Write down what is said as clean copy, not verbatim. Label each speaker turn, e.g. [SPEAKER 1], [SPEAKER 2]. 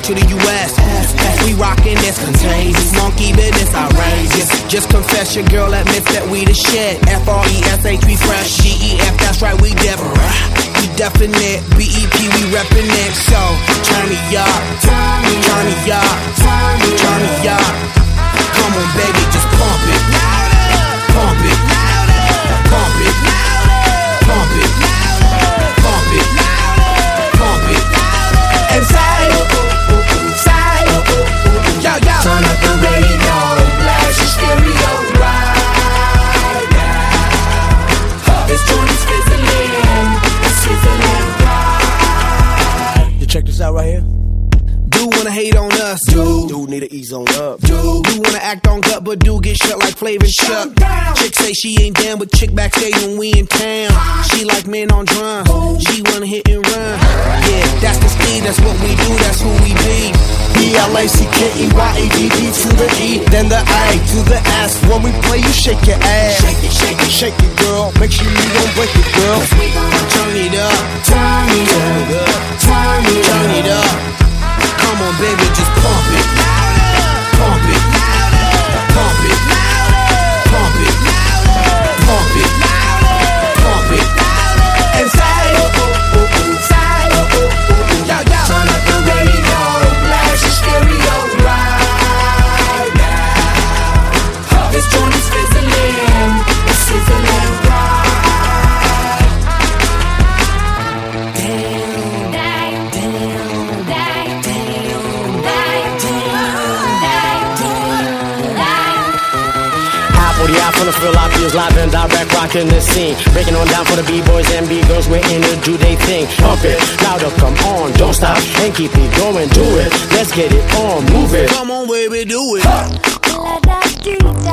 [SPEAKER 1] to the U.S. We rockin' this contagious, monkey business outrageous. Just confess your girl admits that we the shit. F-R-E-S-H, we fresh. G-E-F, that's right, we different. We definite, B-E-P, we reppin' it. So, turn me up, turn me up, turn me up. Come on, baby, just pump it. Pump it, pump it, pump it, pump it, pump it. And say, yo, yo.
[SPEAKER 2] Turn up the radio, blast your stereo right now. This joint is fizzling, it's sizzling right.
[SPEAKER 3] You check this out right here.
[SPEAKER 1] Do wanna hate on us,
[SPEAKER 3] Dude need to ease on up.
[SPEAKER 1] do wanna act on gut, but do get shut like Flavor Chuck. Chick say she ain't down, but chick backstage when we in town. She like men on drum, she wanna hit and run. Yeah, that's the speed, that's what we do, that's who we be.
[SPEAKER 3] B-L-A-C-K-E-Y-A-D-D to the E, then the A to the S. When we play, you shake your ass. Shake it, girl. Make sure you don't break it, girl.
[SPEAKER 1] Turn it up,
[SPEAKER 2] Turn me up, turn me
[SPEAKER 1] turn it up. Come on, baby, just pump it. Pump it. Pump it. Pump it. Pump it. Pump it. And say, yo, yo.
[SPEAKER 2] Turn up the radio, blast your stereo right now. This joint is fizzling, it's sizzling right.
[SPEAKER 4] From the fill, I feels live and direct, rocking the scene. Breaking on down for the B-boys and B-girls, we're in to do they thing. Pump it, louder, come on, don't stop, and keep it going, do it. Let's get it on, move it.
[SPEAKER 1] Come on, baby, do it.